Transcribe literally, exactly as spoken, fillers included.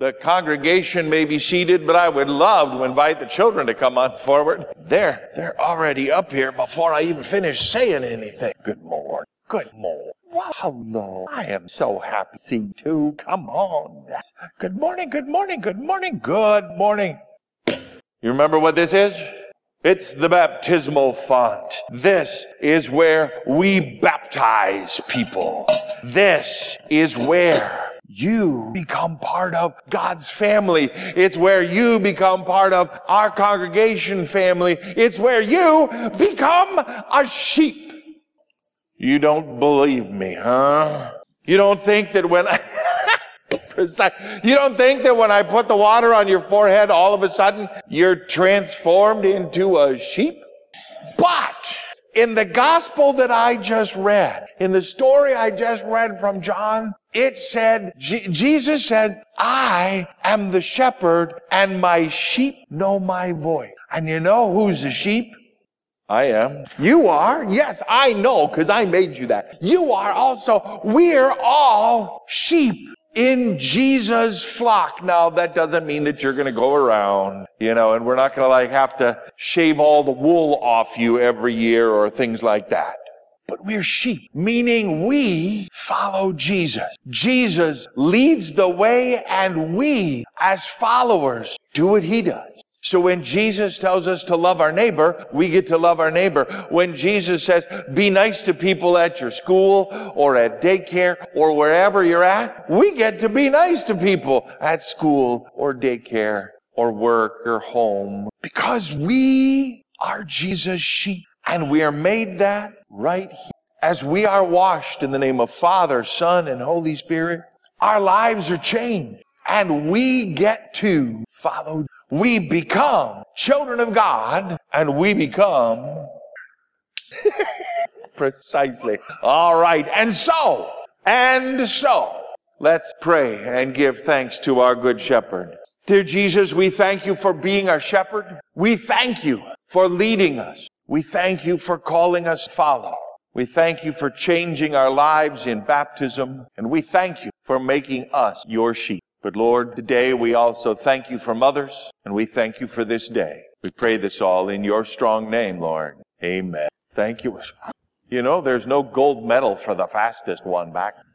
The congregation may be seated, but I would love to invite the children to come on forward. They're, they're already up here before I even finish saying anything. Good morning. Good morning. Well, hello. I am so happy to see you too. Come on. Good morning, good morning, good morning, good morning. You remember what this is? It's the baptismal font. This is where we baptize people. This is where you become part of God's family. It's where you become part of our congregation family. It's where you become a sheep. You don't believe me, huh? You don't think that when I... You don't think that when I put the water on your forehead, all of a sudden you're transformed into a sheep? But in the gospel that I just read, in the story I just read from John, it said, G- Jesus said, I am the shepherd and my sheep know my voice. And you know who's the sheep? I am. You are? Yes, I know, because I made you that. You are also. We're all sheep in Jesus' flock. Now, that doesn't mean that you're going to go around, you know, and we're not going to like have to shave all the wool off you every year or things like that. But we're sheep, meaning we follow Jesus. Jesus leads the way, and we, as followers, do what he does. So when Jesus tells us to love our neighbor, we get to love our neighbor. When Jesus says, be nice to people at your school or at daycare or wherever you're at, we get to be nice to people at school or daycare or work or home, because we are Jesus' sheep, and we are made that right here. As we are washed in the name of Father, Son, and Holy Spirit, our lives are changed, and we get to follow. We become children of God, and we become precisely. All right. And so, and so, let's pray and give thanks to our good shepherd. Dear Jesus, we thank you for being our shepherd. We thank you for leading us. We thank you for calling us follow. We thank you for changing our lives in baptism, and we thank you for making us your sheep. But Lord, today we also thank you for mothers, and we thank you for this day. We pray this all in your strong name, Lord. Amen. Thank you. You know, there's no gold medal for the fastest one back.